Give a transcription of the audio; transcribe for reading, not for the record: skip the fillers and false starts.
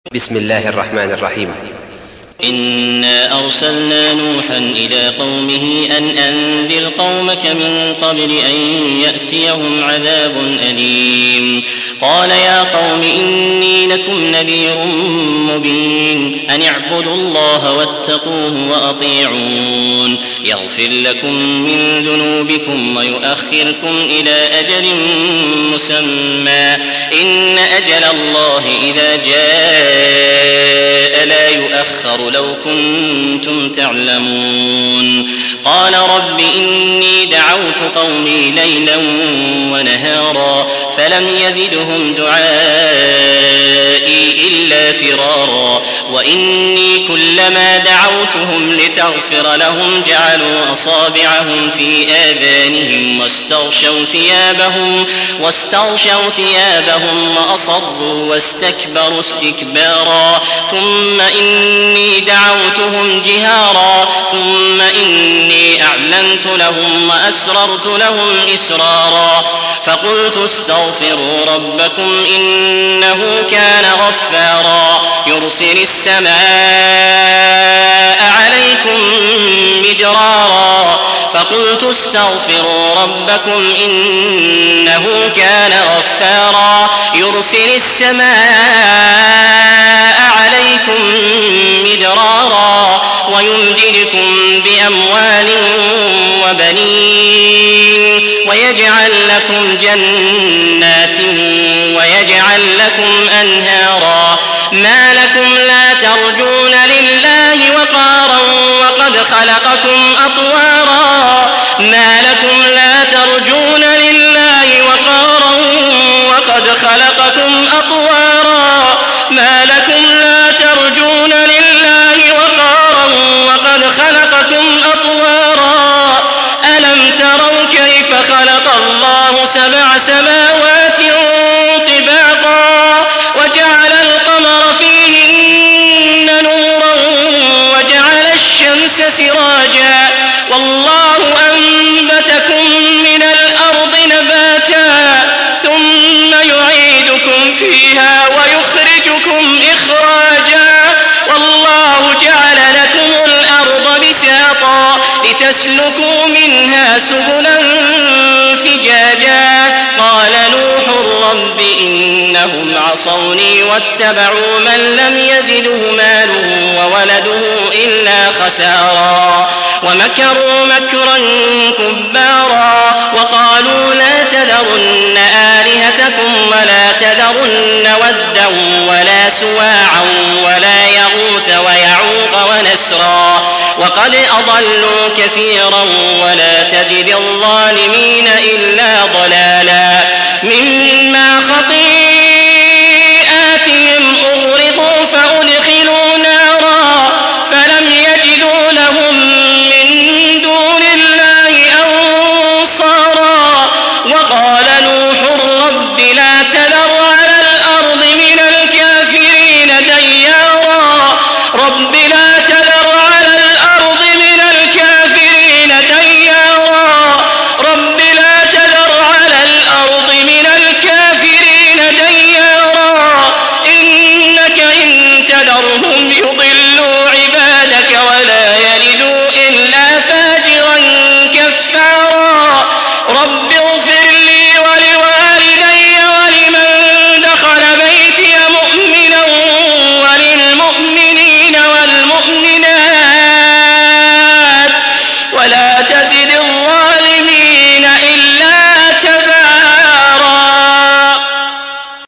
بسم الله الرحمن الرحيم. إنا أرسلنا نوحا إلى قومه أن أنذر قومك من قبل أن يأتيهم عذاب أليم. قال يا قوم إني لكم نذير مبين أن اعبدوا الله واتقوه وأطيعون يغفر لكم من ذنوبكم ويؤخركم إلى أجل مسمى إن أجل الله إذا جاء لا يؤخر لو كنتم تعلمون. قال رب إني دعوت قومي ليلا ونهارا فلم يزدهم دعائي إلا فرارا وإني كلما دعوتهم لتغفر لهم جعلوا أصابعهم في آذانهم واستغشوا ثيابهم وأصروا واستكبروا استكبارا ثم إني دعوتهم جهارا ثم إني أعلنت لهم وأسررت لهم إسرارا فقلت استغفروا ربكم إنه كان غفارا يرسل السماء عليكم مدرارا فقلت استغفروا ربكم إنه كان غفارا يرسل السماء عليكم مدرارا ويمددكم بأموال وبنين ويجعل لكم جنات ويجعل لكم أنهارا ما لكم لا ترجون لله وقارا وقد خلقكم أطوارا ما لكم لا ترجون لله وقارا وقد خلقكم أطوارا ما لكم لا ترجون لله وقارا وقد خلقكم أطوارا ألم تروا كيف خلق الله 7 سماوات طباقا وجعل القمر فيهن نورا وجعل الشمس سراجا والله أنبتكم من الأرض نباتا ثم يعيدكم فيها ويخرجكم إخراجا والله جعل لكم الأرض بساطا لتسلكوا منها سبلا فجاجا قال نوح رب إنهم عصوني واتبعوا من لم يزده ماله وولده إلا خسارا ومكروا مكرا كبارا وقالوا لا تذرن آلهتكم ولا تذرن ودا ولا سواعا ولا يغوث ويعوق ونسرا وقد أضلوا كثيرا ولا تزد الظالمين إلا ضلالا مما خطيئتهم